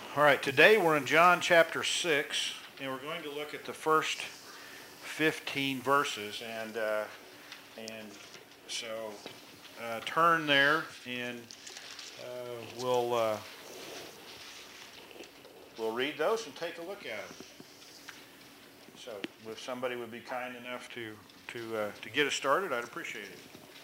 All right, today we're in John chapter 6, and we're going to look at the first 15 verses. And so turn there, and we'll read those and take a look at them. So if somebody would be kind enough to get us started, I'd appreciate it.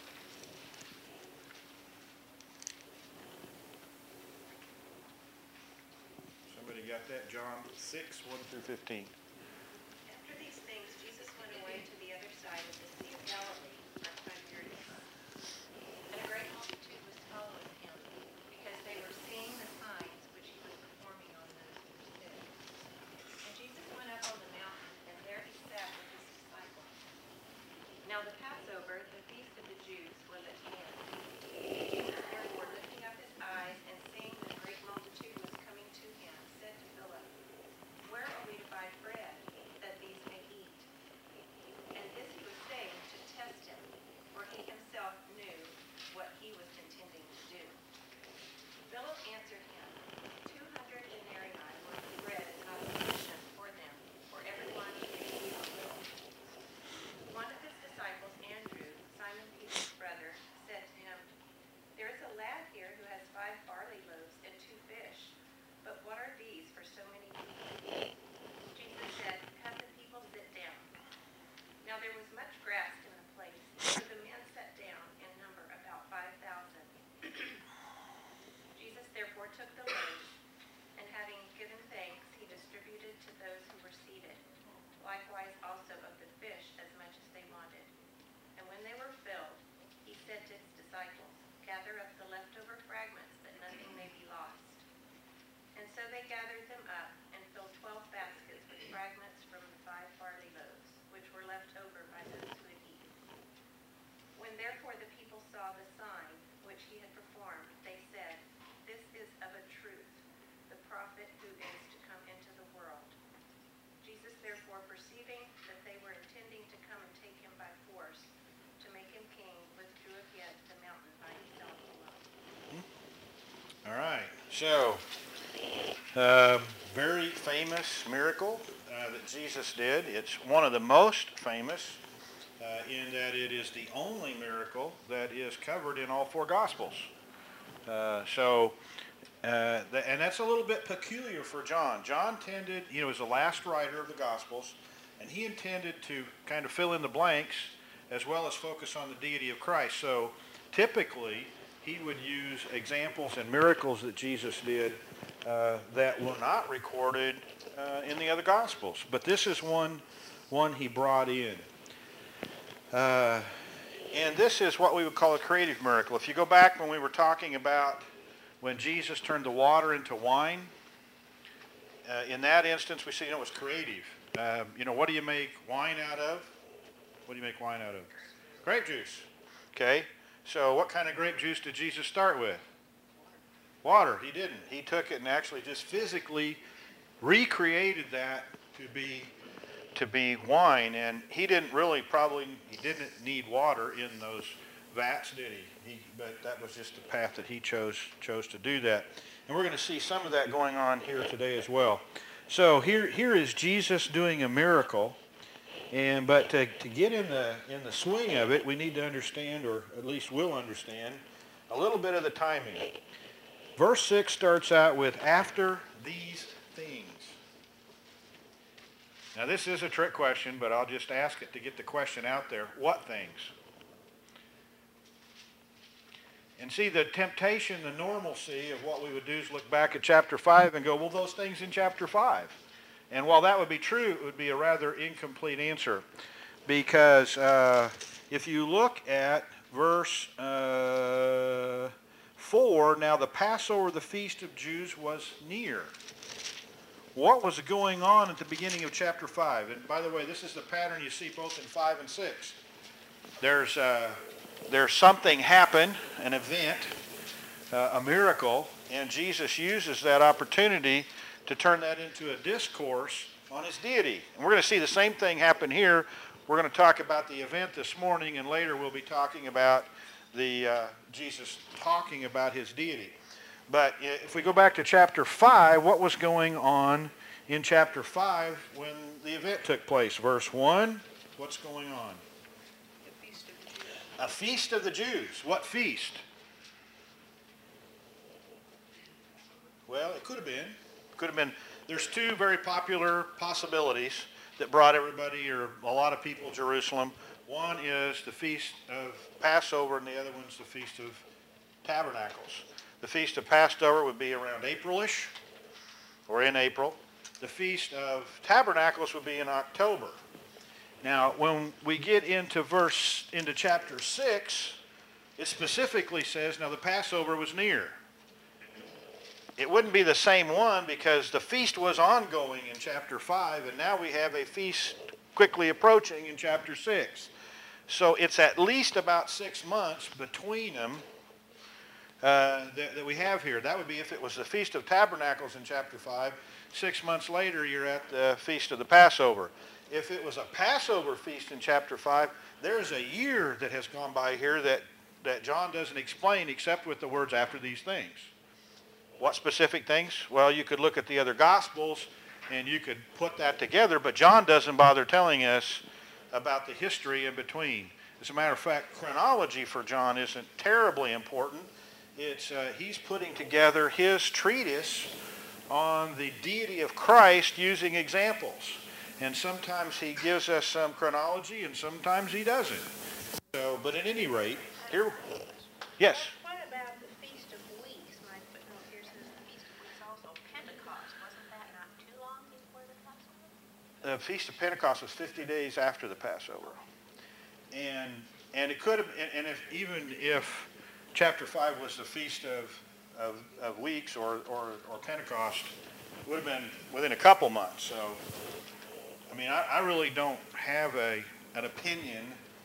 Somebody got that? John 6, 1 through 15. After these things, Jesus went away to the other side of the Sea of Galilee on Tiberias. And a great multitude was following him, because they were seeing the signs which he was performing on those who were sick. And Jesus went up on the mountain, and there he sat with his disciples. Now the Passover, the feast of the Jews, was at hand. Jesus therefore, lifting up his eyes, and seeing the great multitude was coming to him, said to Philip, "Where are we to buy bread, that these may eat?" And this he was saying to test him, for he himself knew what he was intending to do. Philip answered him, 200 denarii worth of bread is not sufficient for them, for everyone to eat a little. One of his disciples, Andrew, Simon Peter's brother, said to him, "There is a lad here who has 5 barley loaves and 2 fish, but what are these for so many people?" Jesus said, "Have the people sit down." Now there was much grass in the place, so the men sat down in number about 5,000. Jesus therefore took the loaves, and having given thanks, he distributed to those who were seated, likewise also of the fish as much as they wanted. And when they were filled, he said to his disciples, "Gather up the leftover fragments, that nothing may be lost." And so they gathered them up, and filled 12 baskets with fragments from the 5 barley loaves, which were left over by those who had eaten. When therefore the people saw the sign which he had performed, they said, "This is of a truth the prophet who is to come into the world." Jesus therefore, perceiving that they were intending to come and take him by force, to make him king, withdrew again to the mountain by himself alone. All right, so very famous miracle that Jesus did. It's one of the most famous in that it is the only miracle that is covered in all 4 Gospels. And that's a little bit peculiar for John. John tended, he was the last writer of the Gospels, and he intended to kind of fill in the blanks as well as focus on the deity of Christ. So typically, he would use examples and miracles that Jesus did that were not recorded in the other Gospels. But this is one he brought in. And this is what we would call a creative miracle. If you go back when we were talking about when Jesus turned the water into wine, in that instance we see it was creative. What do you make wine out of? What do you make wine out of? Grape juice. Okay. So what kind of grape juice did Jesus start with? Water. He didn't. He took it and actually just physically recreated that to be wine. And he didn't need water in those vats, did he? But that was just the path that he chose to do that. And we're going to see some of that going on here today as well. So here is Jesus doing a miracle. But to get in the swing of it, we need to understand, or at least will understand, a little bit of the timing. Verse 6 starts out with, "After these things." Now this is a trick question, but I'll just ask it to get the question out there. What things? And see, the temptation, the normalcy of what we would do is look back at chapter 5 and go, well, those things in chapter 5. And while that would be true, it would be a rather incomplete answer. Because if you look at verse 4, now the Passover, the feast of Jews, was near. What was going on at the beginning of chapter 5? And by the way, this is the pattern you see both in 5 and 6. There's something happen, an event, a miracle, and Jesus uses that opportunity to turn that into a discourse on his deity. And we're going to see the same thing happen here. We're going to talk about the event this morning, and later we'll be talking about Jesus talking about his deity. But if we go back to chapter 5, what was going on in chapter 5 when the event took place? Verse 1, what's going on? A feast of the Jews. What feast? Well, it could have been. Could have been. There's two very popular possibilities that brought everybody or a lot of people to Jerusalem. One is the Feast of Passover, and the other one's the Feast of Tabernacles. The Feast of Passover would be around April-ish, or in April. The Feast of Tabernacles would be in October. Now, when we get into chapter 6, it specifically says, now the Passover was near. It wouldn't be the same one because the feast was ongoing in chapter 5, and now we have a feast quickly approaching in chapter 6. So it's at least about 6 months between them that we have here. That would be if it was the Feast of Tabernacles in chapter 5. 6 months later, you're at the Feast of the Passover. If it was a Passover feast in chapter 5, there's a year that has gone by here that John doesn't explain except with the words after these things. What specific things? Well, you could look at the other Gospels and you could put that together, but John doesn't bother telling us about the history in between. As a matter of fact, chronology for John isn't terribly important. He's putting together his treatise on the deity of Christ using examples. And sometimes he gives us some chronology and sometimes he doesn't. So, but at any rate, here, yes? What about the Feast of Weeks? My footnote here says the Feast of Weeks also. Pentecost, wasn't that not too long before the Passover? The Feast of Pentecost was 50 days after the Passover. And it could have, and even if chapter 5 was the Feast of Weeks or Pentecost, it would have been within a couple months. So, I mean, I really don't have an opinion.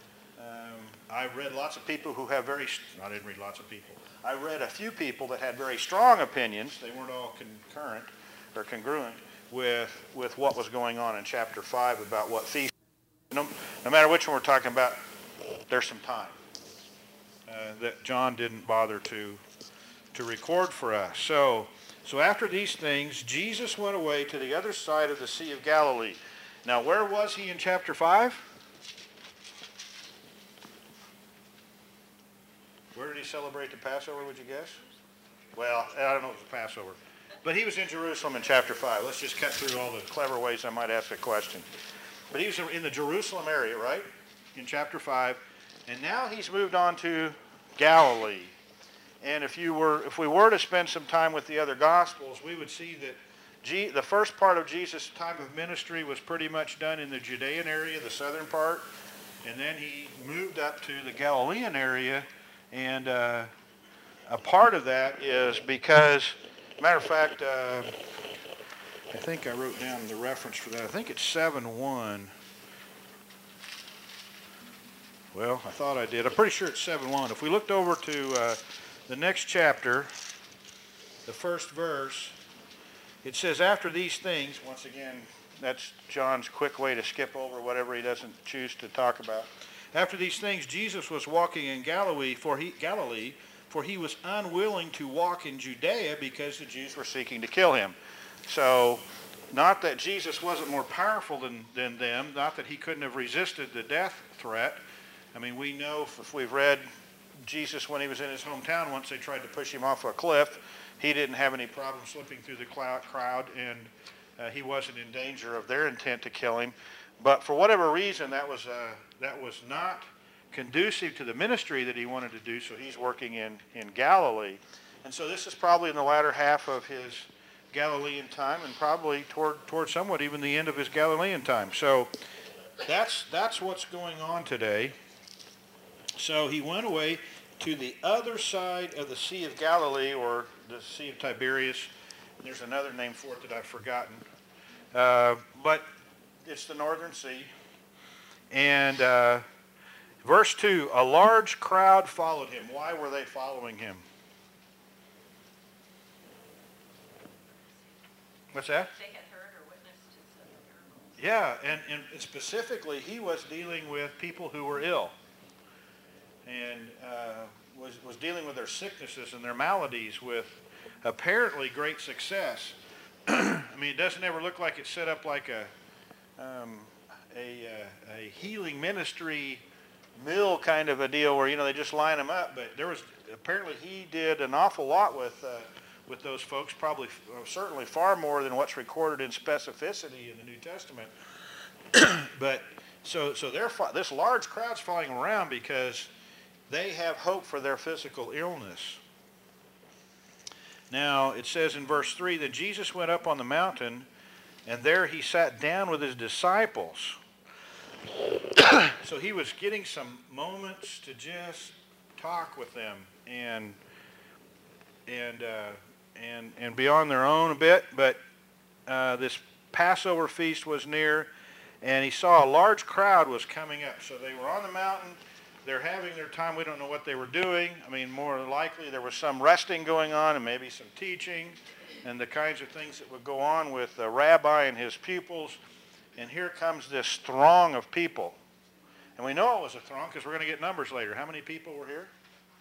I read lots of people who have I didn't read lots of people. I read a few people that had very strong opinions. They weren't all concurrent or congruent with what was going on in chapter 5 about what feast. No matter which one we're talking about, there's some time that John didn't bother to record for us. So after these things, Jesus went away to the other side of the Sea of Galilee. Now, where was he in chapter 5? Where did he celebrate the Passover, would you guess? Well, I don't know if it was Passover. But he was in Jerusalem in chapter 5. Let's just cut through all the clever ways I might ask a question. But he was in the Jerusalem area, right? In chapter 5. And now he's moved on to Galilee. And if we were to spend some time with the other Gospels, we would see that the first part of Jesus' time of ministry was pretty much done in the Judean area, the southern part. And then he moved up to the Galilean area. And a part of that is because, matter of fact, I think I wrote down the reference for that. I think it's 7:1. Well, I thought I did. I'm pretty sure it's 7:1. If we looked over to the next chapter, the first verse, it says, after these things, once again, that's John's quick way to skip over whatever he doesn't choose to talk about. After these things, Jesus was walking in Galilee, for he was unwilling to walk in Judea because the Jews were seeking to kill him. So, not that Jesus wasn't more powerful than them, not that he couldn't have resisted the death threat. I mean, we know if we've read Jesus when he was in his hometown, once they tried to push him off a cliff, he didn't have any problem slipping through the crowd, and he wasn't in danger of their intent to kill him. But for whatever reason, that was not conducive to the ministry that he wanted to do, so he's working in Galilee. And so this is probably in the latter half of his Galilean time, and probably toward somewhat even the end of his Galilean time. So that's what's going on today. So he went away to the other side of the Sea of Galilee, or the Sea of Tiberias. There's another name for it that I've forgotten. But it's the Northern Sea. And verse 2, a large crowd followed him. Why were they following him? What's that? They had heard or witnessed his miracles. Yeah, and specifically, he was dealing with people who were ill. And was dealing with their sicknesses and their maladies with apparently great success. I mean, it doesn't ever look like it's set up like a healing ministry mill kind of a deal where, they just line them up. But apparently he did an awful lot with those folks, probably certainly far more than what's recorded in specificity in the New Testament. But so this large crowd's following around because they have hope for their physical illness. Now, it says in verse 3 that Jesus went up on the mountain, and there he sat down with his disciples. So he was getting some moments to just talk with them and be on their own a bit. But this Passover feast was near, and he saw a large crowd was coming up. So they were on the mountain. They're having their time. We don't know what they were doing. I mean, more than likely there was some resting going on and maybe some teaching and the kinds of things that would go on with the rabbi and his pupils. And here comes this throng of people. And we know it was a throng because we're going to get numbers later. How many people were here?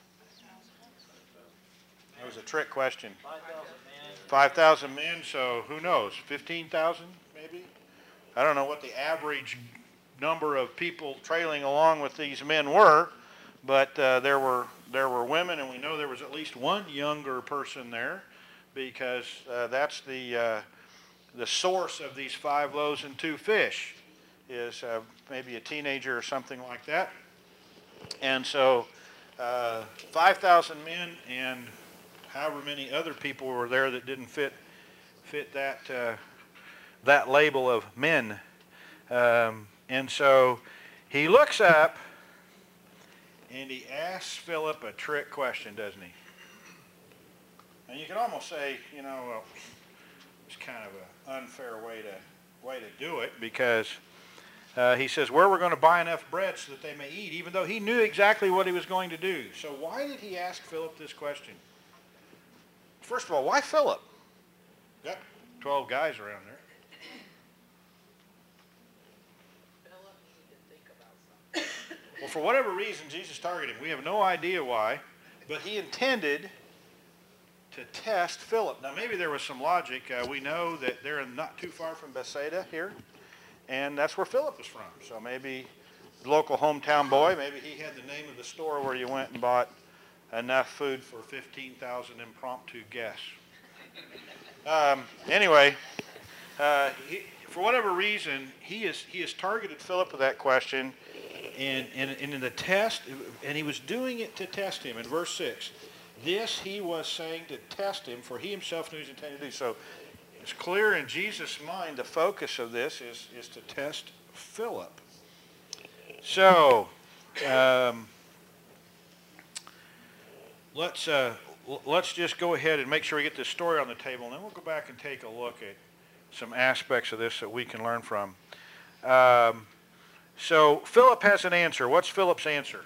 That was a trick question. 5,000 men, so who knows? 15,000 maybe? I don't know what the average number of people trailing along with these men were, but there were women, and we know there was at least one younger person there, because that's the source of these 5 loaves and 2 fish, is maybe a teenager or something like that. And so 5,000 men and however many other people were there that didn't fit that label of men. And so he looks up and he asks Philip a trick question, doesn't he? And you can almost say, well, it's kind of an unfair way to do it, because he says, where we're going to buy enough bread so that they may eat, even though he knew exactly what he was going to do. So why did he ask Philip this question? First of all, why Philip? Got 12 guys around there. Well, for whatever reason, Jesus targeted him. We have no idea why, but he intended to test Philip. Now, maybe there was some logic. We know that they're not too far from Bethsaida here, and that's where Philip was from. So maybe local hometown boy, maybe he had the name of the store where you went and bought enough food for 15,000 impromptu guests. Anyway, for whatever reason, he has targeted Philip with that question. And in the test, and he was doing it to test him in verse 6. This he was saying to test him, for he himself knew he was intended to do. So it's clear in Jesus' mind the focus of this is to test Philip. So let's just go ahead and make sure we get this story on the table, and then we'll go back and take a look at some aspects of this that we can learn from. So Philip has an answer. What's Philip's answer?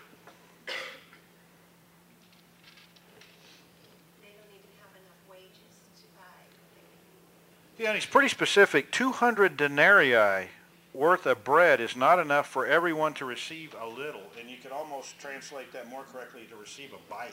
They don't even have enough wages to buy. Yeah, and he's pretty specific. 200 denarii worth of bread is not enough for everyone to receive a little. And you could almost translate that more correctly to receive a bite.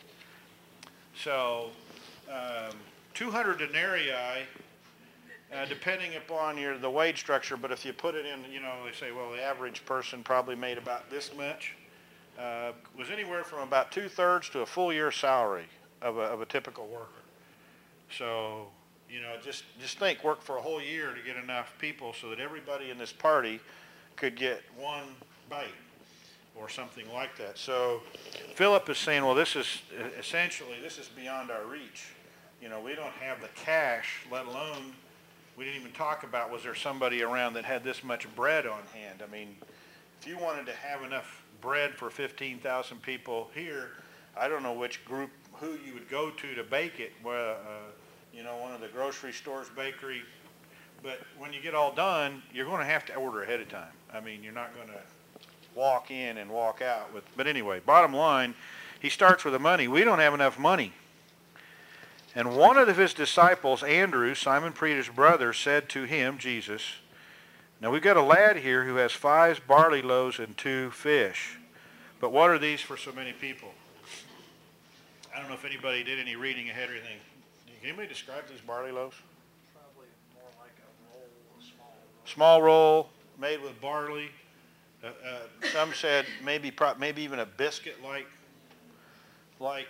So 200 denarii, depending upon the wage structure, but if you put it in, they say, well, the average person probably made about this much, was anywhere from about 2/3 to a full year's salary of a typical worker. So, just think, work for a whole year to get enough people so that everybody in this party could get one bite or something like that. So Philip is saying, well, this is beyond our reach. We don't have the cash, let alone, we didn't even talk about, was there somebody around that had this much bread on hand? I mean, if you wanted to have enough bread for 15,000 people here, I don't know who you would go to bake it. One of the grocery stores, bakery. But when you get all done, you're going to have to order ahead of time. I mean, you're not going to walk in and walk out. But anyway, bottom line, he starts with the money. We don't have enough money. And one of his disciples, Andrew, Simon Peter's brother, said to him, Jesus, now we've got a lad here who has 5 barley loaves and 2 fish. But what are these for so many people? I don't know if anybody did any reading ahead or anything. Can anybody describe these barley loaves? Probably more like a roll, a small roll. Small roll made with barley. Some said maybe even a biscuit like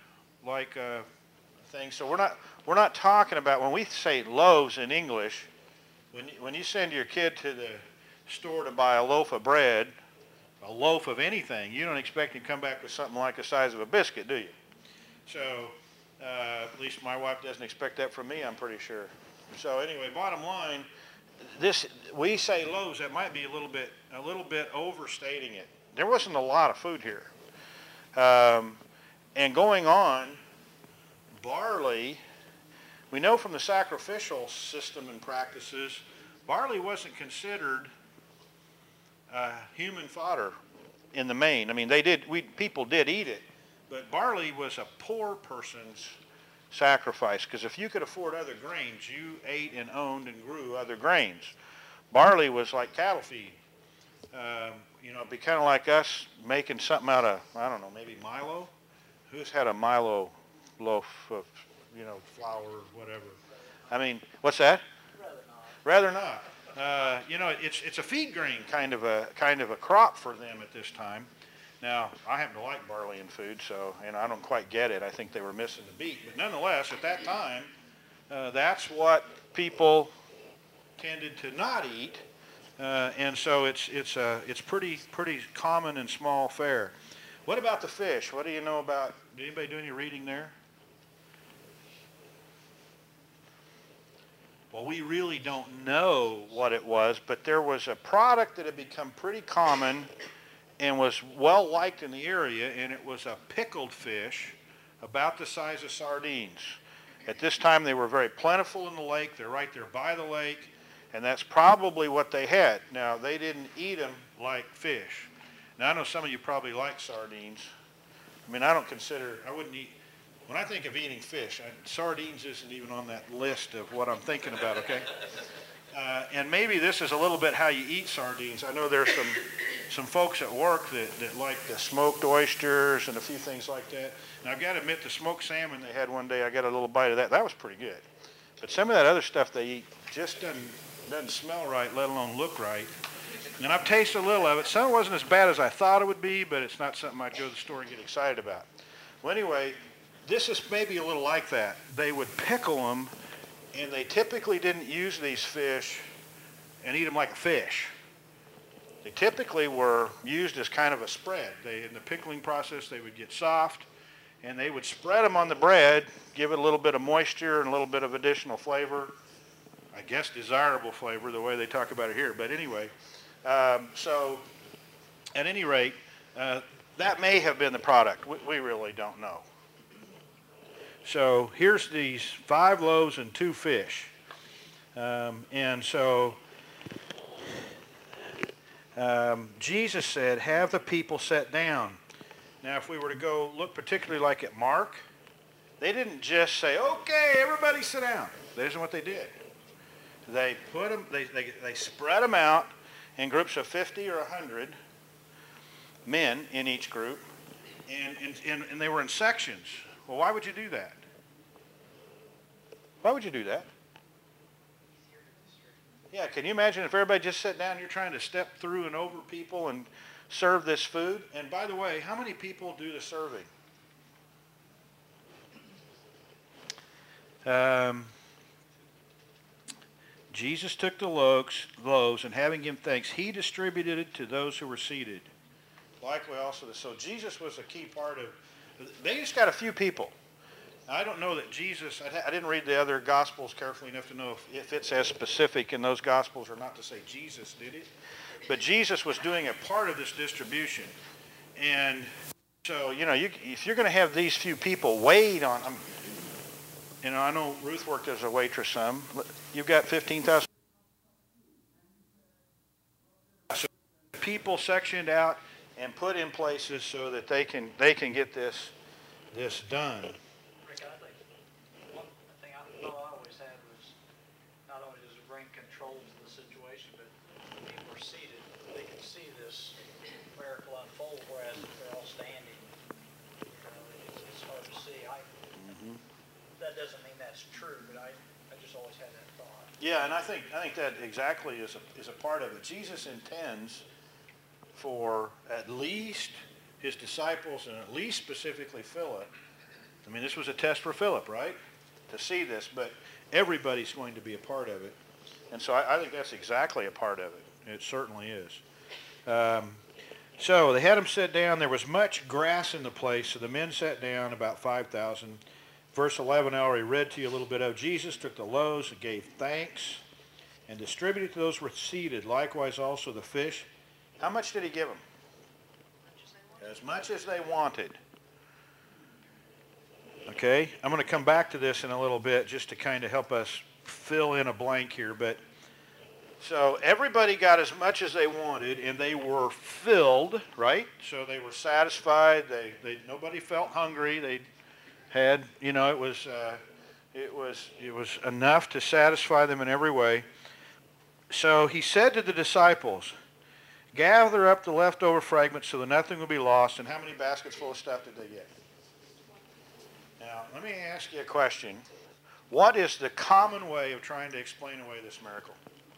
thing. So we're not talking about, when we say loaves in English, when you send your kid to the store to buy a loaf of bread, a loaf of anything, you don't expect him to come back with something like the size of a biscuit, do you? So at least my wife doesn't expect that from me, I'm pretty sure. So anyway, bottom line, we say loaves, that might be a little bit overstating it. There wasn't a lot of food here. And going on, barley, we know from the sacrificial system and practices, barley wasn't considered human fodder in the main. I mean, people did eat it, but barley was a poor person's sacrifice, because if you could afford other grains, you ate and owned and grew other grains. Barley was like cattle feed. It'd be kind of like us making something out of, I don't know, maybe Milo. Who's had a Milo loaf of, flour or whatever? I mean, what's that? Rather not. It's a feed grain kind of a crop for them at this time. Now, I happen to like barley in food, so, I don't quite get it. I think they were missing the beat. But nonetheless, at that time, that's what people tended to not eat. And so it's pretty common and small fare. What about the fish? What do you know about, did anybody do any reading there? Well, we really don't know what it was, but there was a product that had become pretty common and was well liked in the area, and it was a pickled fish about the size of sardines. At this time, they were very plentiful in the lake. They're right there by the lake, and that's probably what they had. Now, they didn't eat them like fish. Now, I know some of you probably like sardines. I mean, I wouldn't eat, when I think of eating fish, sardines isn't even on that list of what I'm thinking about, okay? And maybe this is a little bit how you eat sardines. I know there's some folks at work that like the smoked oysters and a few things like that. And I've got to admit, the smoked salmon they had one day, I got a little bite of that. That was pretty good. But some of that other stuff they eat just doesn't smell right, let alone look right. And I've tasted a little of it. Some wasn't as bad as I thought it would be, but it's not something I'd go to the store and get excited about. Well, anyway, this is maybe a little like that. They would pickle them, and they typically didn't use these fish and eat them like a fish. They typically were used as kind of a spread. In the pickling process, they would get soft, and they would spread them on the bread, give it a little bit of moisture and a little bit of additional flavor. I guess desirable flavor, the way they talk about it here. But anyway, so at any rate, that may have been the product. We really don't know. So here's these 5 loaves and 2 fish. And so Jesus said, have the people sit down. Now, if we were to go look particularly like at Mark, they didn't just say, okay, everybody sit down. That isn't what they did. They put them, they spread them out in groups of 50 or 100 men in each group, and they were in sections. Well, why would you do that? Why would you do that? Yeah, can you imagine if everybody just sat down, you're trying to step through and over people and serve this food? And by the way, how many people do the serving? Jesus took the loaves, and having given thanks, he distributed it to those who were seated. Likewise also, so Jesus was a key part of, they just got a few people. I don't know that Jesus, I didn't read the other Gospels carefully enough to know if it's as specific in those Gospels or not to say Jesus did it. But Jesus was doing a part of this distribution. And so, if you're going to have these few people wait on, I know Ruth worked as a waitress some. You've got 15,000 people sectioned out and put in places so that they can get this done. Rick, I think one thing I always had was not only does it bring control to the situation, but when people are seated, they can see this miracle unfold, whereas if they're all standing, it's hard to see. That doesn't mean that's that's true, but I just always had that thought. Yeah, and I think that exactly is a part of it. Jesus intends for at least his disciples, and at least specifically Philip. I mean, this was a test for Philip, right? To see this, but everybody's going to be a part of it. And so I think that's exactly a part of it. It certainly is. So they had him sit down. There was much grass in the place, so the men sat down, about 5,000. Verse 11, I already read to you a little bit of. Jesus took the loaves and gave thanks and distributed to those who were seated, likewise also the fish. How much did he give them? As much as they wanted. Okay, I'm going to come back to this in a little bit just to kind of help us fill in a blank here. But so everybody got as much as they wanted, and they were filled, right? So they were satisfied. Nobody felt hungry. They had, it was enough to satisfy them in every way. So he said to the disciples, gather up the leftover fragments so that nothing will be lost. And how many baskets full of stuff did they get? Now, let me ask you a question. What is the common way of trying to explain away this miracle?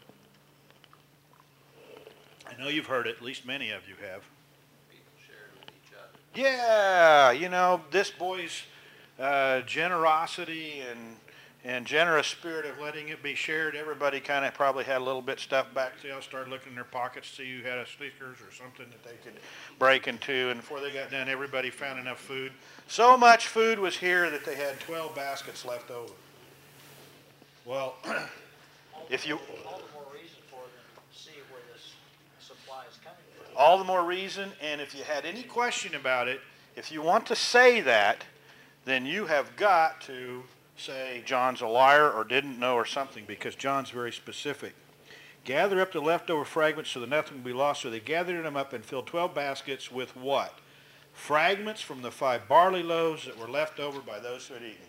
I know you've heard it, at least many of you have. People share it with each other. Yeah, this boy's generosity and generous spirit of letting it be shared. Everybody kind of probably had a little bit stuffed back. Started looking in their pockets, see who had a Snickers or something that they could break into. And before they got done, everybody found enough food. So much food was here that they had 12 baskets left over. Well, if you... All the more reason for them to see where this supply is coming from. All the more reason, and if you had any question about it, if you want to say that, then you have got to say John's a liar or didn't know or something, because John's very specific. Gather up the leftover fragments so that nothing will be lost. So they gathered them up and filled 12 baskets with what? Fragments from the 5 barley loaves that were left over by those who had eaten.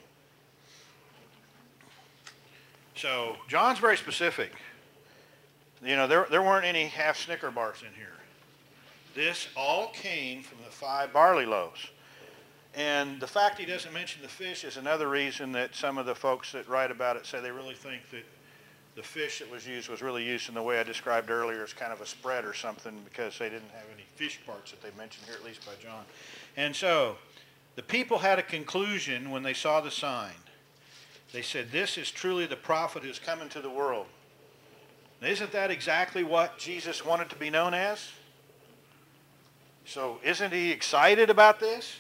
So John's very specific. There weren't any half Snicker bars in here. This all came from the 5 barley loaves. And the fact he doesn't mention the fish is another reason that some of the folks that write about it say they really think that the fish that was really used in the way I described earlier as kind of a spread or something, because they didn't have any fish parts that they mentioned here, at least by John. And so the people had a conclusion when they saw the sign. They said, this is truly the prophet who's come into the world. Now, isn't that exactly what Jesus wanted to be known as? So isn't he excited about this?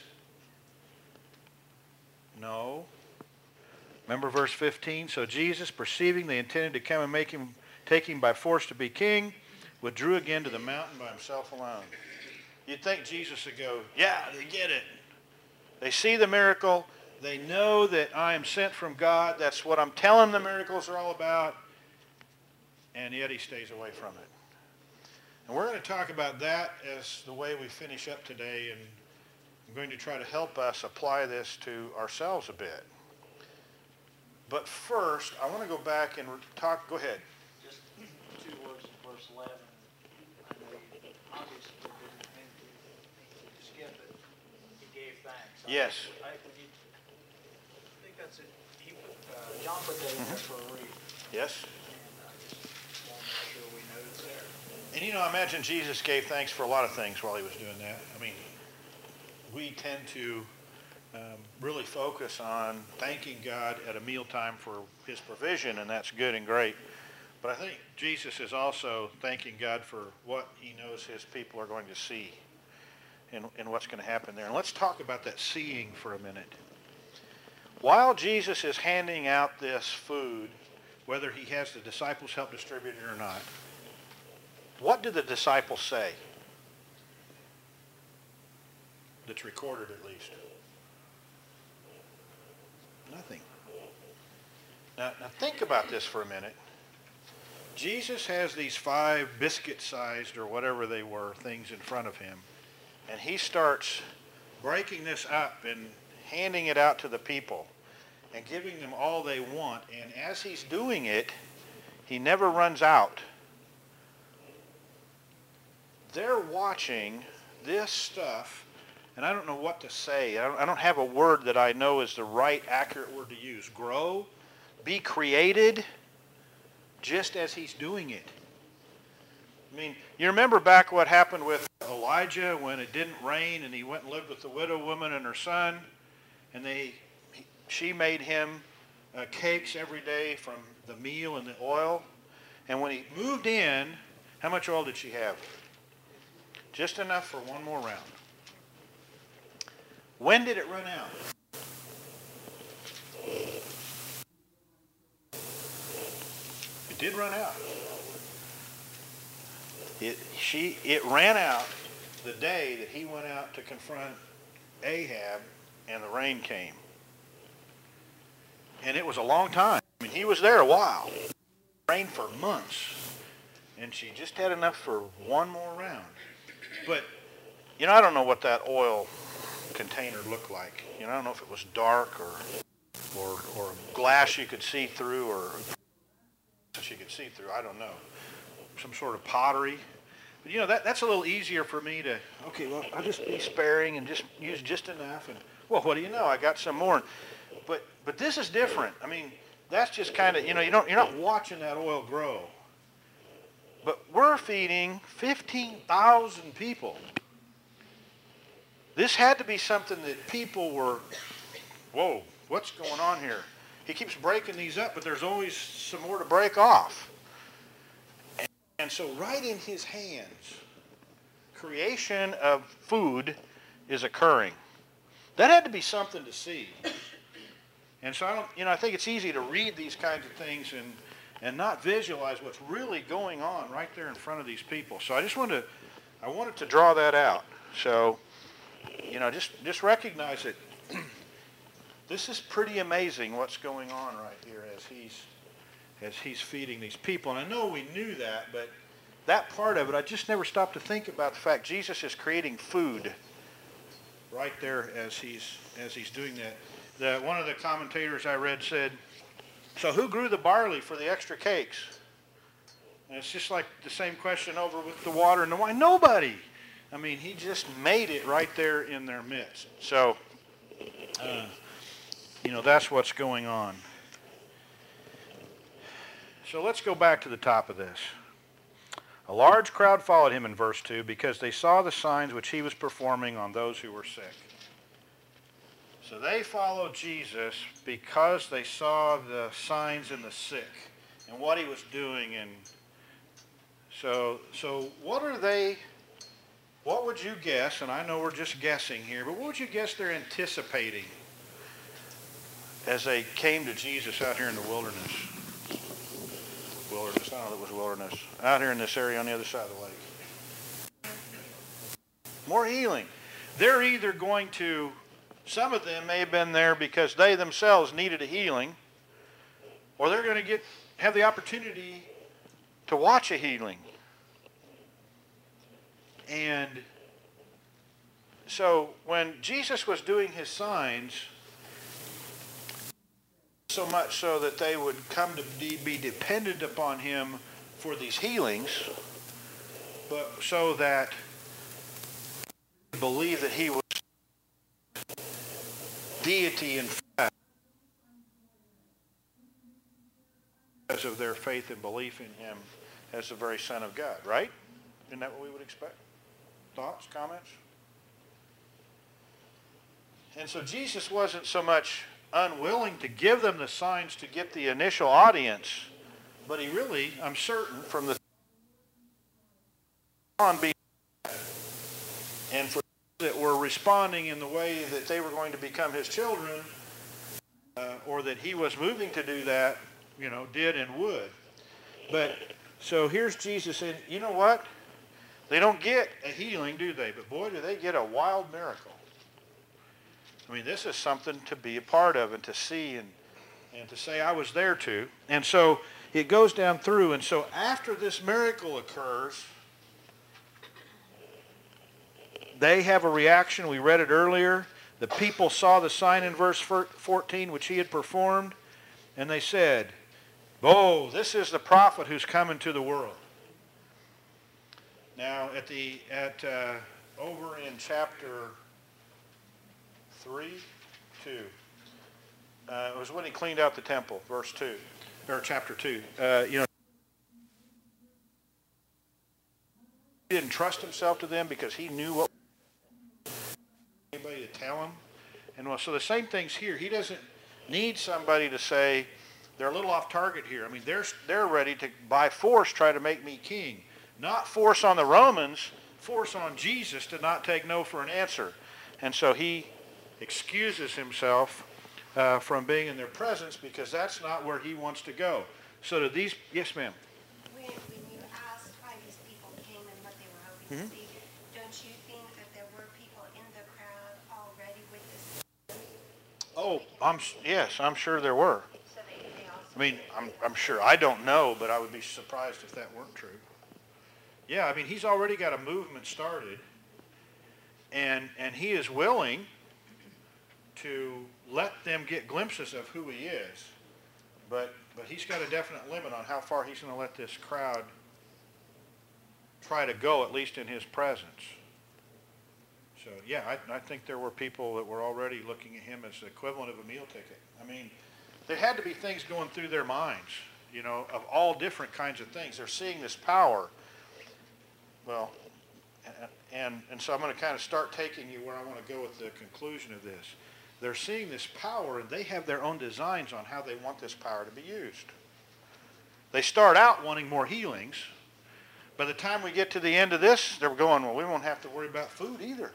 No. Remember verse 15? So Jesus, perceiving they intended to come and take him by force to be king, withdrew again to the mountain by himself alone. You'd think Jesus would go, yeah, they get it. They see the miracle. They know that I am sent from God. That's what I'm telling the miracles are all about. And yet he stays away from it. And we're going to talk about that as the way we finish up today, and I'm going to try to help us apply this to ourselves a bit. But first, I want to go back and talk. Go ahead. Just 2 words in verse 11. I know you obviously didn't mean to skip it. He gave thanks. Yes. I think that's it. John put that in there for a reason. Yes. And I just want to make sure we know it's there. And I imagine Jesus gave thanks for a lot of things while he was doing that. I mean, we tend to really focus on thanking God at a mealtime for his provision, and that's good and great. But I think Jesus is also thanking God for what he knows his people are going to see and what's going to happen there. And let's talk about that seeing for a minute. While Jesus is handing out this food, whether he has the disciples help distribute it or not, what did the disciples say? That's recorded at least. Nothing. Now think about this for a minute. Jesus has these 5 biscuit-sized or whatever they were things in front of him, and he starts breaking this up and handing it out to the people and giving them all they want. And as he's doing it, he never runs out. They're watching this stuff, and I don't know what to say. I don't have a word that I know is the right, accurate word to use. Grow be created just as he's doing it. I mean, you remember back what happened with Elijah when it didn't rain and he went and lived with the widow woman and her son, and she made him cakes every day from the meal and the oil. And when he moved in, how much oil did she have? Just enough for one more round. When did it run out? It did run out. It ran out the day that he went out to confront Ahab and the rain came. And it was a long time. I mean, he was there a while. It rained for months. And she just had enough for one more round. But, I don't know what that oil container looked like. I don't know if it was dark or glass you could see through or she could see through. I don't know. Some sort of pottery. But, that's a little easier for me to, okay, well, I'll just be sparing and just use just enough. And, well, what do you know? I got some more. But this is different. I mean, that's just kind of, you're not watching that oil grow. But we're feeding 15,000 people. This had to be something that people were, whoa, what's going on here? He keeps breaking these up, but there's always some more to break off. And so right in his hands, creation of food is occurring. That had to be something to see. And so I think it's easy to read these kinds of things and not visualize what's really going on right there in front of these people. So I wanted to draw that out. So, just recognize it. This is pretty amazing what's going on right here as he's feeding these people. And I know we knew that, but that part of it, I just never stopped to think about the fact Jesus is creating food right there as he's doing that. One of the commentators I read said, so who grew the barley for the extra cakes? And it's just like the same question over with the water and the wine. Nobody. I mean, he just made it right there in their midst. So, that's what's going on. So let's go back to the top of this. A large crowd followed him in verse 2 because they saw the signs which he was performing on those who were sick. So they followed Jesus because they saw the signs in the sick and what he was doing. And so what would you guess, and I know we're just guessing here, but what would you guess they're anticipating as they came to Jesus out here in the wilderness? I don't know if it was wilderness. Out here in this area on the other side of the lake. More healing. They're either going to, some of them may have been there because they themselves needed a healing, or they're going to have the opportunity to watch a healing. And so when Jesus was doing his signs, so much so that they would come to be dependent upon him for these healings, but so that they believe that he was deity in fact because of their faith and belief in him as the very Son of God, right? Isn't that what we would expect? Thoughts, comments? And so Jesus wasn't so much unwilling to give them the signs to get the initial audience, but he really, I'm certain, from the on being and for that were responding in the way that they were going to become his children, or that he was moving to do that, did and would. But so here's Jesus, and you know what? They don't get a healing, do they? But boy, do they get a wild miracle. I mean, this is something to be a part of and to see and to say I was there too. And so it goes down through. And so after this miracle occurs, they have a reaction. We read it earlier. The people saw the sign in verse 14 which he had performed, and they said, "Oh, this is the prophet who's come into the world." Now, over in chapter 3, 2. It was when he cleaned out the temple, verse 2, or chapter 2. He didn't trust himself to them because he knew what anybody to tell him. And so the same thing's here. He doesn't need somebody to say, they're a little off target here. I mean, they're ready to, by force, try to make me king. Not force on the Romans, force on Jesus to not take no for an answer. And so he excuses himself from being in their presence because that's not where he wants to go. So to these, yes, ma'am. When you asked why these people came and what they were hoping to see, don't you think that there were people in the crowd already with this? Oh, yes, I'm sure there were. So they also. I mean, I'm sure. I don't know, but I would be surprised if that weren't true. Yeah, I mean, he's already got a movement started, and he is willing to let them get glimpses of who he is, but he's got a definite limit on how far he's going to let this crowd try to go, at least in his presence. So, yeah, I think there were people that were already looking at him as the equivalent of a meal ticket. I mean, there had to be things going through their minds, of all different kinds of things. They're seeing this power. Well, and so I'm going to kind of start taking you where I want to go with the conclusion of this. They're seeing this power, and they have their own designs on how they want this power to be used. They start out wanting more healings. By the time we get to the end of this, they're going, well, we won't have to worry about food either.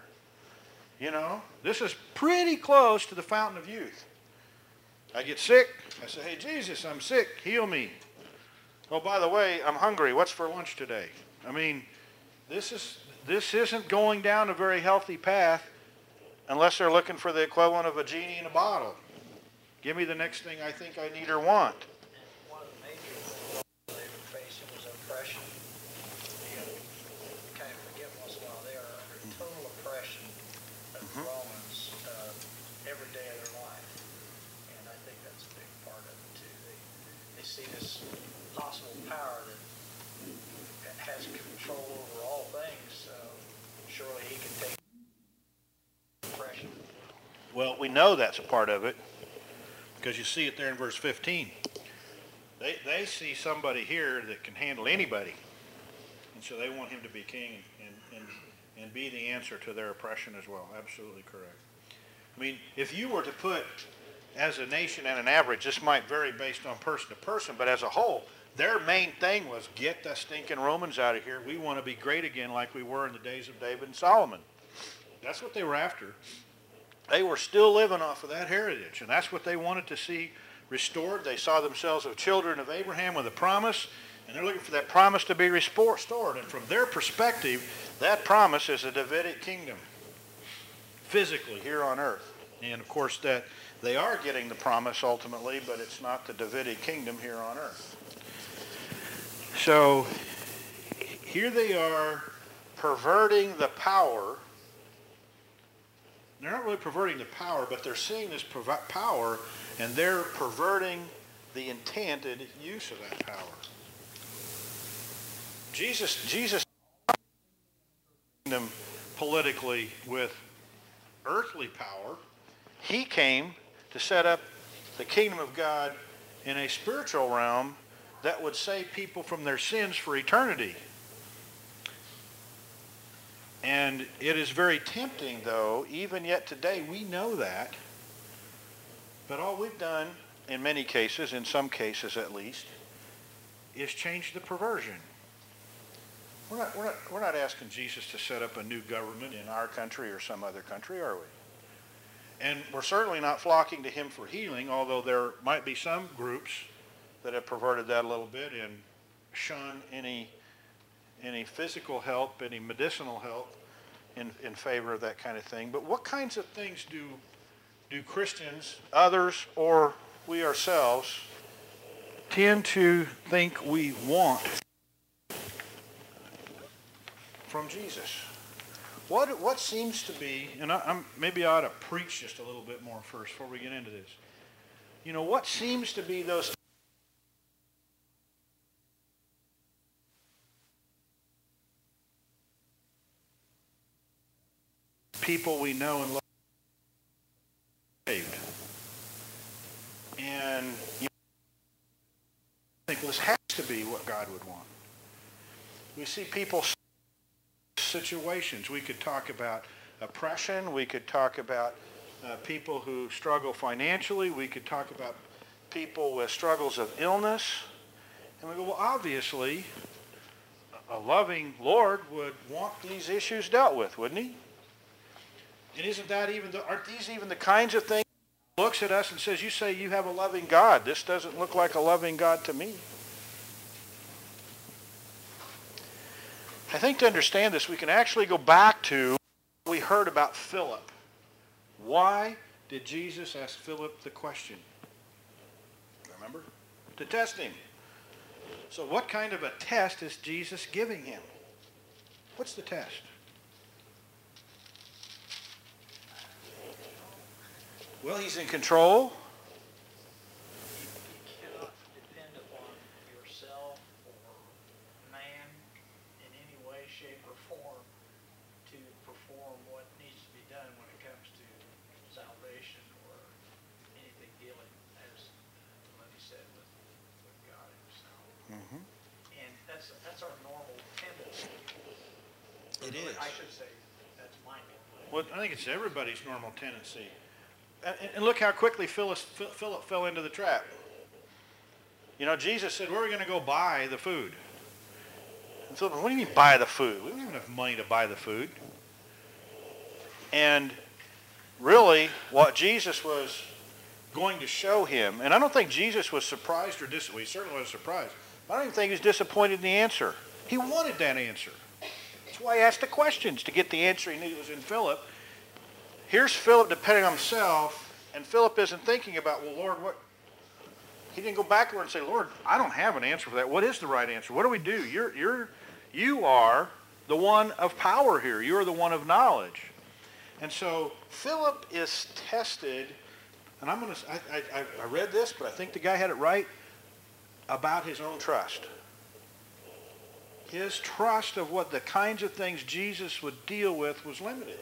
This is pretty close to the fountain of youth. I get sick. I say, hey, Jesus, I'm sick. Heal me. Oh, by the way, I'm hungry. What's for lunch today? I mean, this isn't going down a very healthy path unless they're looking for the equivalent of a genie in a bottle. Give me the next thing I think I need or want. One of the major things they were facing was oppression. You kind of forget once in a while they are under total oppression of the Romans every day of their life. And I think that's a big part of it too. They see this possible power that has control over all things. So surely he can take oppression. Well, we know that's a part of it because you see it there in verse 15. They see somebody here that can handle anybody. And so they want him to be king and be the answer to their oppression as well. Absolutely correct. I mean, if you were to put, as a nation and an average, this might vary based on person to person, but as a whole, their main thing was get the stinking Romans out of here. We want to be great again like we were in the days of David and Solomon. That's what they were after. They were still living off of that heritage, and that's what they wanted to see restored. They saw themselves as children of Abraham with a promise, and they're looking for that promise to be restored. And from their perspective, that promise is a Davidic kingdom, physically here on earth. And of course, that they are getting the promise ultimately, but it's not the Davidic kingdom here on earth. So here they are perverting the power. They're not really perverting the power, but they're seeing this power, and they're perverting the intended use of that power. Jesus them politically with earthly power. He came to set up the kingdom of God in a spiritual realm that would save people from their sins for eternity. And it is very tempting, though, even yet today, we know that. But all we've done, in many cases, in some cases at least, is change the perversion. We're not asking Jesus to set up a new government in our country or some other country, are we? And we're certainly not flocking to him for healing, although there might be some groups that have perverted that a little bit and shun any physical help, any medicinal help in favor of that kind of thing. But what kinds of things do Christians, others, or we ourselves tend to think we want from Jesus? What seems to be, and maybe I ought to preach just a little bit more first before we get into this. What seems to be those people we know and love saved? This has to be what God would want. We see people's situations. We could talk about oppression. We could talk about people who struggle financially. We could talk about people with struggles of illness. And we go, well, obviously, a loving Lord would want these issues dealt with, wouldn't he? And aren't these even the kinds of things he looks at us and says, you say you have a loving God. This doesn't look like a loving God to me. I think to understand this, we can actually go back to what we heard about Philip. Why did Jesus ask Philip the question? Remember? To test him. So what kind of a test is Jesus giving him? What's the test? Well, he's in control. You cannot depend upon yourself or man in any way, shape, or form to perform what needs to be done when it comes to salvation or anything dealing, as Lenny said, with God himself. Mm-hmm. And that's our normal tendency. It is. I should say, that's my tendency. Well, I think it's everybody's normal tendency. And look how quickly Philip fell into the trap. You know, Jesus said, where are we going to go buy the food? And Philip, what do you mean buy the food? We don't have enough money to buy the food. And really, what Jesus was going to show him, and I don't think Jesus was surprised or disappointed. He certainly wasn't surprised. But I don't even think he was disappointed in the answer. He wanted that answer. That's why he asked the questions, to get the answer he knew was in Philip. Here's Philip depending on himself, and Philip isn't thinking about, well, Lord, what? He didn't go backward and say, Lord, I don't have an answer for that. What is the right answer? What do we do? You are the one of power here. You are the one of knowledge. And so Philip is tested, and I read this, but I think the guy had it right, about his own trust. His trust of what the kinds of things Jesus would deal with was limited.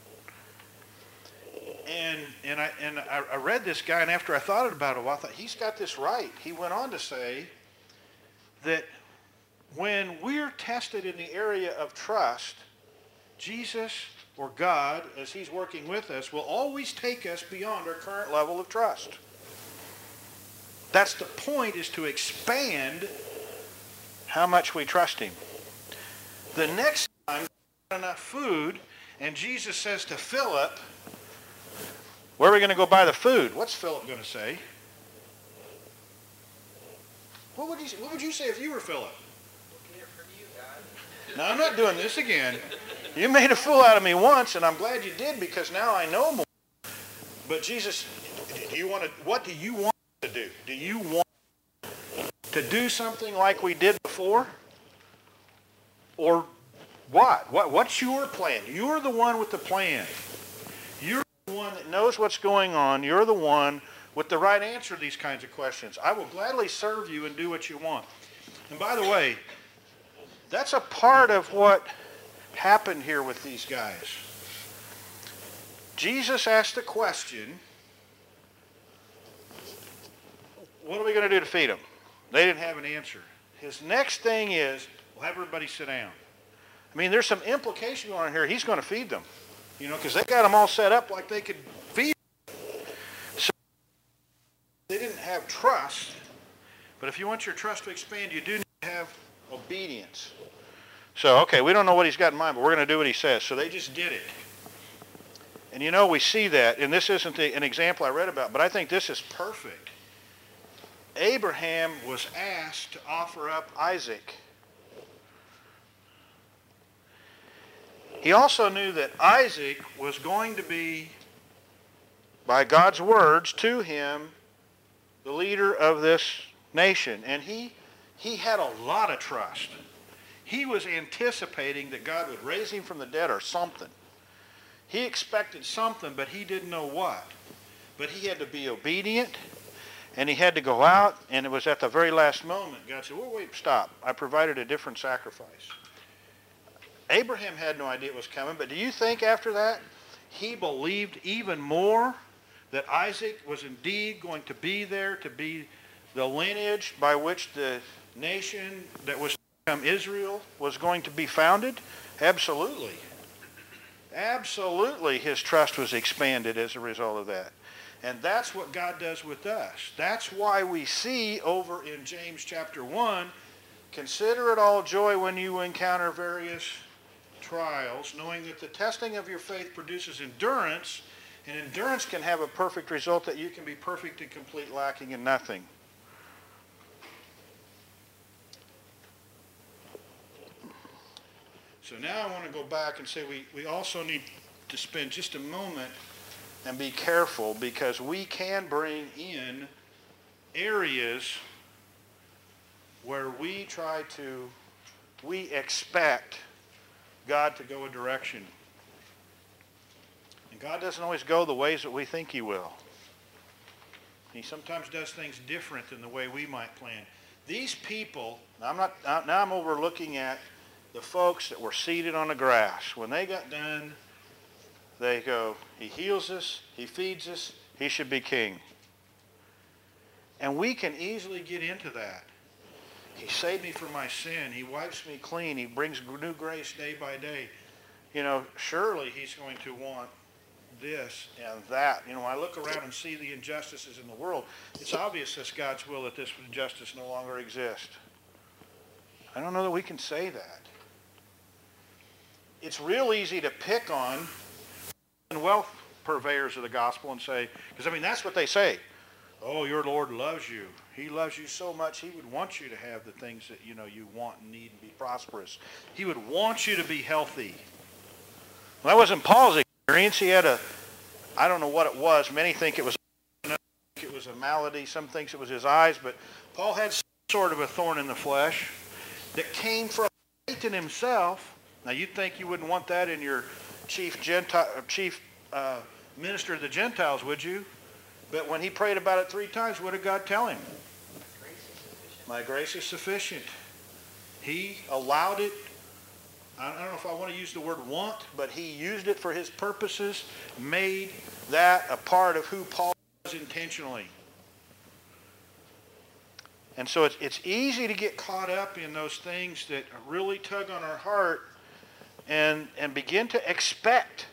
And I read this guy, and after I thought about it a while, I thought, he's got this right. He went on to say that when we're tested in the area of trust, Jesus or God, as he's working with us, will always take us beyond our current level of trust. That's the point, is to expand how much we trust him. The next time, not enough food, and Jesus says to Philip, where are we going to go buy the food? What's Philip going to say? What would you say if you were Philip? We'll get it from you, God. Now, I'm not doing this again. You made a fool out of me once, and I'm glad you did, because now I know more. But Jesus, what do you want to do? Do you want to do something like we did before? Or what? What's your plan? You're the one with the plan. You're the one that knows what's going on. You're the one with the right answer to these kinds of questions. I will gladly serve you and do what you want. And by the way, that's a part of what happened here with these guys. Jesus asked a question, what are we going to do to feed them? They didn't have an answer. His next thing is, we'll have everybody sit down. I mean, there's some implication going on here. He's going to feed them, because they got them all set up like they could feed them. So they didn't have trust, but if you want your trust to expand, you do need to have obedience. So, okay, we don't know what he's got in mind, but we're going to do what he says. So they just did it. And we see that, and this isn't an example I read about, but I think this is perfect. Abraham was asked to offer up Isaac. He also knew that Isaac was going to be, by God's words to him, the leader of this nation. And he had a lot of trust. He was anticipating that God would raise him from the dead or something. He expected something, but he didn't know what. But he had to be obedient, and he had to go out, and it was at the very last moment God said, wait, stop. I provided a different sacrifice. Abraham had no idea it was coming, but do you think after that he believed even more that Isaac was indeed going to be there to be the lineage by which the nation that was to become Israel was going to be founded? Absolutely. Absolutely, his trust was expanded as a result of that. And that's what God does with us. That's why we see over in James chapter 1, consider it all joy when you encounter various trials, knowing that the testing of your faith produces endurance, and endurance can have a perfect result that you can be perfect and complete, lacking in nothing. So now I want to go back and say we also need to spend just a moment and be careful, because we can bring in areas where we expect God to go a direction. And God doesn't always go the ways that we think he will. He sometimes does things different than the way we might plan. These people, now I'm overlooking at the folks that were seated on the grass. When they got done, they go, he heals us, he feeds us, he should be king. And we can easily get into that. He saved me from my sin. He wipes me clean. He brings new grace day by day. Surely he's going to want this and that. I look around and see the injustices in the world. It's obvious it's God's will that this injustice no longer exists. I don't know that we can say that. It's real easy to pick on wealth purveyors of the gospel and say, because that's what they say. Oh, your Lord loves you. He loves you so much, he would want you to have the things that you want and need and be prosperous. He would want you to be healthy. Well, that wasn't Paul's experience. He had I don't know what it was. Many think it was a malady. Some thinks it was his eyes. But Paul had some sort of a thorn in the flesh that came from Satan himself. Now, you'd think you wouldn't want that in your chief minister of the Gentiles, would you? But when he prayed about it 3 times, what did God tell him? My grace is sufficient. He allowed it. I don't know if I want to use the word want, but he used it for his purposes, made that a part of who Paul was intentionally. And so it's easy to get caught up in those things that really tug on our heart and begin to expect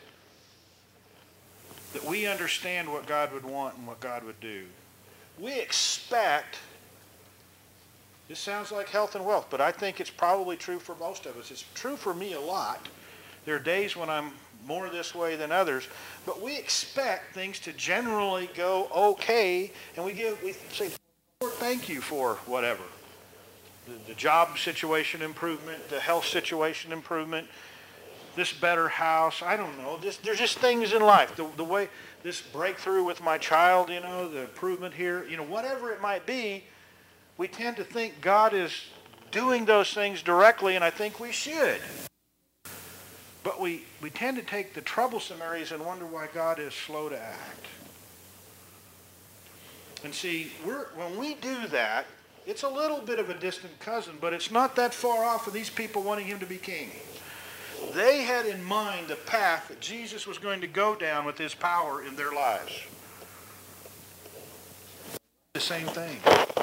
that we understand what God would want and what God would do. We expect, this sounds like health and wealth, but I think it's probably true for most of us. It's true for me a lot. There are days when I'm more this way than others, but we expect things to generally go okay, and we say, Lord, thank you for whatever. The job situation improvement, the health situation improvement, this better house, I don't know. There's just things in life. The way, this breakthrough with my child, the improvement here, whatever it might be, we tend to think God is doing those things directly, and I think we should. But we tend to take the troublesome areas and wonder why God is slow to act. And see, when we do that, it's a little bit of a distant cousin, but it's not that far off of these people wanting him to be king. They had in mind the path that Jesus was going to go down with his power in their lives. The same thing.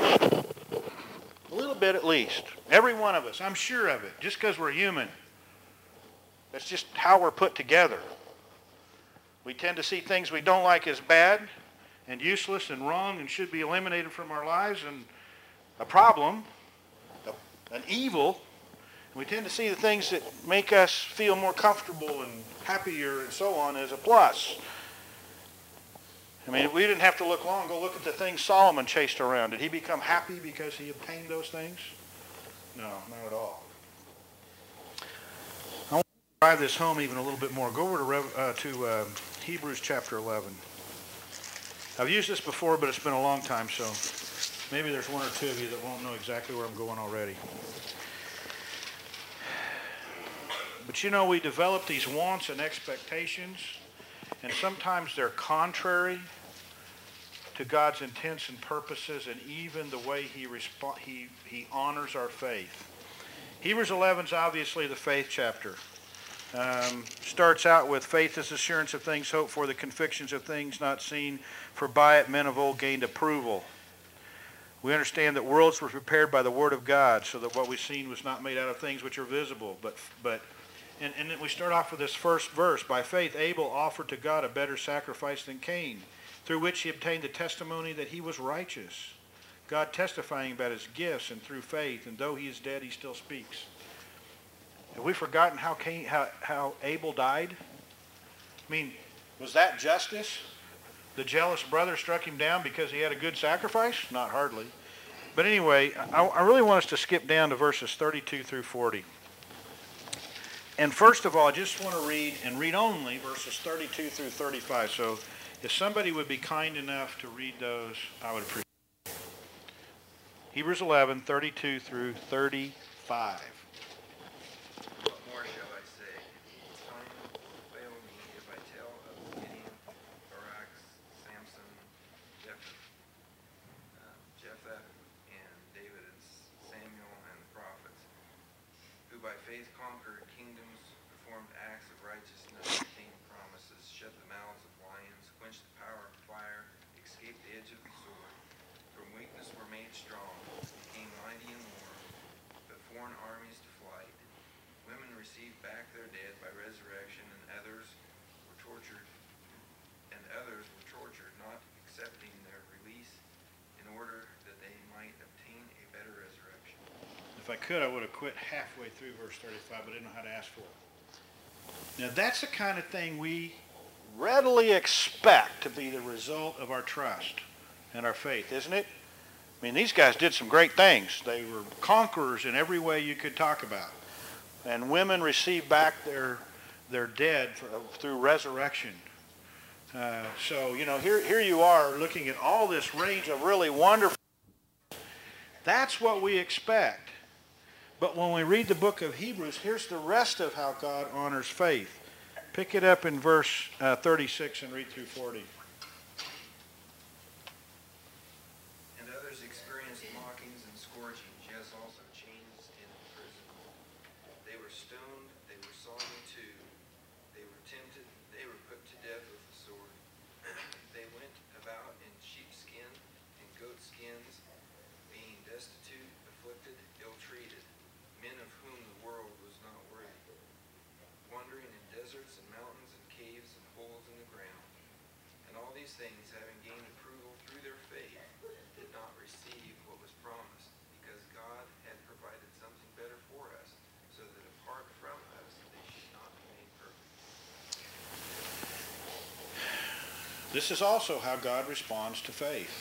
A little bit at least. Every one of us, I'm sure of it, just because we're human. That's just how we're put together. We tend to see things we don't like as bad and useless and wrong and should be eliminated from our lives, and a problem, an evil. We tend to see the things that make us feel more comfortable and happier and so on as a plus. We didn't have to look long. Go look at the things Solomon chased around. Did he become happy because he obtained those things? No, not at all. I want to drive this home even a little bit more. Go over to Hebrews chapter 11. I've used this before, but it's been a long time, so maybe there's one or two of you that won't know exactly where I'm going already. But we develop these wants and expectations, and sometimes they're contrary to God's intents and purposes, and even the way he honors our faith. Hebrews 11 is obviously the faith chapter. Starts out with faith is assurance of things hoped for, the convictions of things not seen, for by it men of old gained approval. We understand that worlds were prepared by the word of God, so that what we've seen was not made out of things which are visible. And then we start off with this first verse. By faith, Abel offered to God a better sacrifice than Cain, through which he obtained the testimony that he was righteous, God testifying about his gifts, and through faith, and though he is dead, he still speaks. Have we forgotten how Abel died? I mean, was that justice? The jealous brother struck him down because he had a good sacrifice? Not hardly. But anyway, I really want us to skip down to verses 32 through 40. And first of all, I just want to read only verses 32 through 35. So if somebody would be kind enough to read those, I would appreciate it. Hebrews 11, 32 through 35. What more shall I say? Time will fail me if I tell of Gideon, Barak, Samson, Jephthah, and David and Samuel and the prophets, who by faith conquered kingdoms, performed acts of righteousness, obtained promises, shut the mouths of lions, quenched the power of fire, escaped the edge of the sword. From weakness were made strong, became mighty in war, put foreign armies to flight. Women received back their dead by resurrection, and others were tortured, not accepting their release in order that they might obtain a better resurrection. If I could, I would have quit halfway through verse 35, but I didn't know how to ask for it. Now, that's the kind of thing we readily expect to be the result of our trust and our faith, isn't it? I mean, these guys did some great things. They were conquerors in every way you could talk about. And women received back their dead through resurrection. So, here you are looking at all this range of really wonderful. That's what we expect. But when we read the book of Hebrews, here's the rest of how God honors faith. Pick it up in verse 36 and read through 40. And others experienced mockings and scourgings, yes, also chains and imprisonment. They were stoned, they were sawn in two, they were tempted, they were put to death with the sword. They went about in sheepskin and goatskins, being destitute, afflicted, ill-treated, men of whom the world was not worthy, wandering in deserts and mountains and caves and holes in the ground. And all these things, having gained approval through their faith, did not receive what was promised, because God had provided something better for us, so that apart from us they should not be made perfect. This is also how God responds to faith.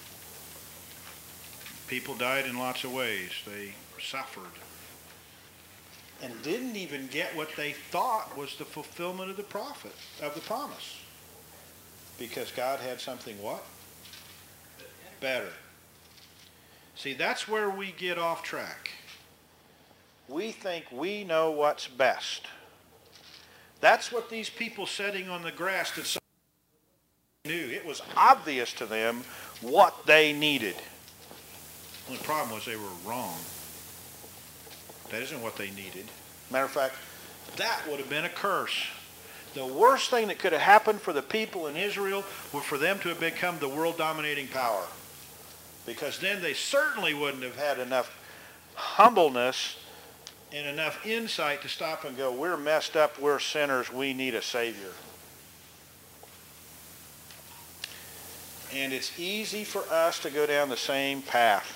People died in lots of ways. They suffered and didn't even get what they thought was the fulfillment of the promise. Because God had something what? Better. See, that's where we get off track. We think we know what's best. That's what these people sitting on the grass knew. It was obvious to them what they needed. The only problem was they were wrong. That isn't what they needed. Matter of fact, that would have been a curse. The worst thing that could have happened for the people in Israel was for them to have become the world-dominating power. Because then they certainly wouldn't have had enough humbleness and enough insight to stop and go, we're messed up, we're sinners, we need a Savior. And it's easy for us to go down the same path.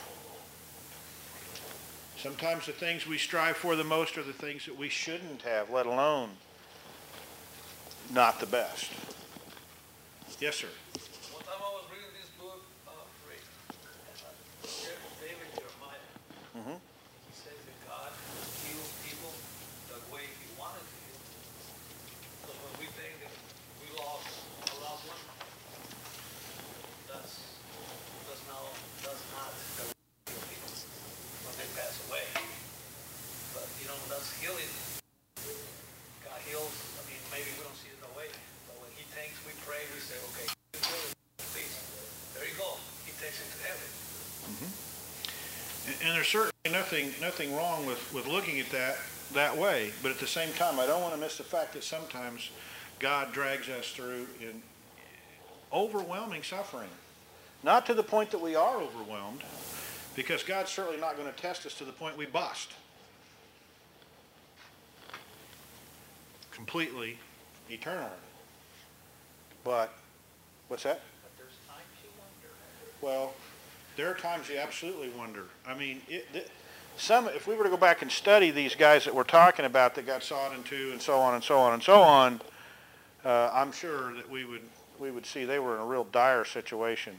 Sometimes the things we strive for the most are the things that we shouldn't have, let alone not the best. Yes, sir. One time I was reading this book, David Jeremiah. Mm-hmm. He says that God heals people the way he wanted to heal. So when we think that we lost a loved one, that's not the way we heal people when they pass away. But that's healing. God heals. I mean, maybe we don't see it that way, but when he thinks, we pray, we say, okay, please, there you go. He takes it to heaven. Mm-hmm. And there's certainly nothing wrong with looking at that way, but at the same time, I don't want to miss the fact that sometimes God drags us through in overwhelming suffering. I Not to the point that we are overwhelmed, because God's certainly not going to test us to the point we bust. Completely, eternally. But, what's that? But there's times you wonder. Well, there are times you absolutely wonder. I mean, if we were to go back and study these guys that we're talking about that got sawed in two and so on and so on and so on, I'm sure that we would see they were in a real dire situations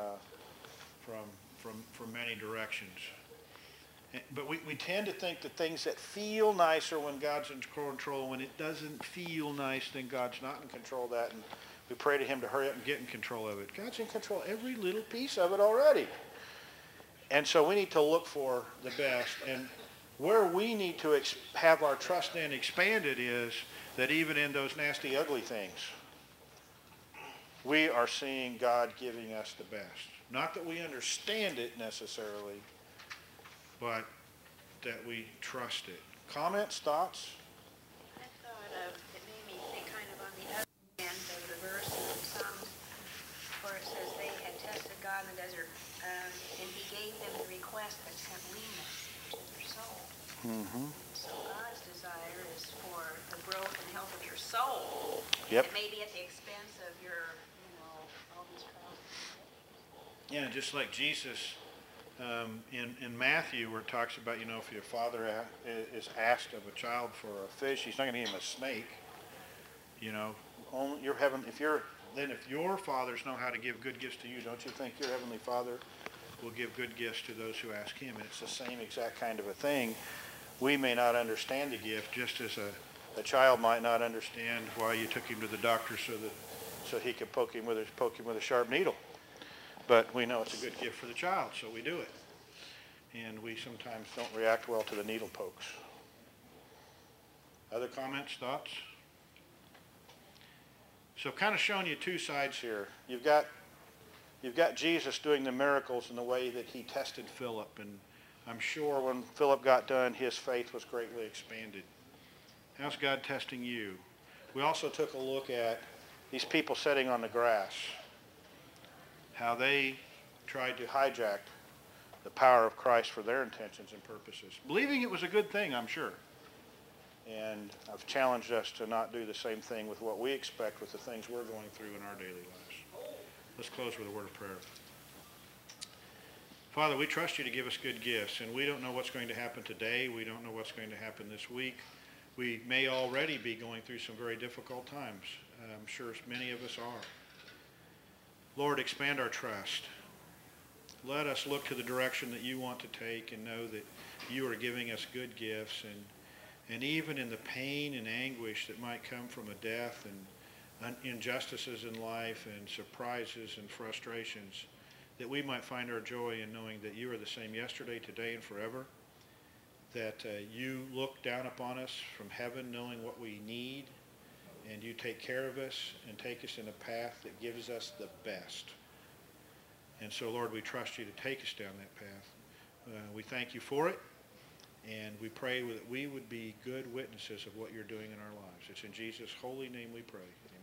from many directions. But we tend to think that things that feel nicer when God's in control, when it doesn't feel nice, then God's not in control of that, and we pray to him to hurry up and get in control of it. God's in control of every little piece of it already. And so we need to look for the best. And where we need to have our trust in expanded is that even in those nasty, ugly things, we are seeing God giving us the best. Not that we understand it necessarily, but that we trust it. Comments, thoughts? I thought it made me think kind of on the other end of the verse in Psalms where it says they had tested God in the desert, and he gave them the request that sent leanness to their soul. Mm-hmm. So God's desire is for the growth and health of your soul. Yep. It may be at the expense of your, all these trials. Yeah, just like Jesus in Matthew, where it talks about, if your father is asked of a child for a fish, he's not going to give him a snake. Only if your fathers know how to give good gifts to you, don't you think your heavenly Father will give good gifts to those who ask him? And it's the same exact kind of a thing. We may not understand the gift, just as a child might not understand why you took him to the doctor so he could poke him with a sharp needle. But we know it's a good gift for the child, so we do it. And we sometimes don't react well to the needle pokes. Other comments, thoughts? So I've kind of shown you two sides here. You've got Jesus doing the miracles in the way that he tested Philip. And I'm sure when Philip got done, his faith was greatly expanded. How's God testing you? We also took a look at these people sitting on the grass, how they tried to hijack the power of Christ for their intentions and purposes, believing it was a good thing, I'm sure. And I've challenged us to not do the same thing with what we expect with the things we're going through in our daily lives. Let's close with a word of prayer. Father, we trust you to give us good gifts, and we don't know what's going to happen today. We don't know what's going to happen this week. We may already be going through some very difficult times. I'm sure many of us are. Lord, expand our trust. Let us look to the direction that you want to take and know that you are giving us good gifts, and even in the pain and anguish that might come from a death and injustices in life and surprises and frustrations, that we might find our joy in knowing that you are the same yesterday, today, and forever, that you look down upon us from heaven knowing what we need, and you take care of us and take us in a path that gives us the best. And so, Lord, we trust you to take us down that path. We thank you for it, and we pray that we would be good witnesses of what you're doing in our lives. It's in Jesus' holy name we pray.